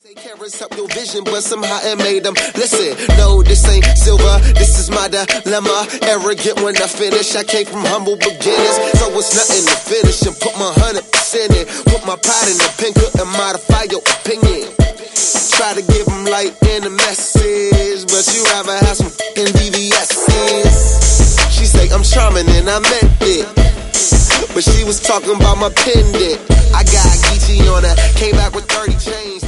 Carrots up your vision, but somehow it made them listen. No, this ain't silver, this is my dilemma. Arrogant when I finish, I came from humble beginnings, so it's nothing to finish and put my 100% in. Put my pride in the pen, couldn't modify your opinion. Try to give them light in the message, but you rather have some fucking VVS's. She say I'm charming and I meant it, but she was talking about my pendant. I got Geechee on her, came back with 30 chains.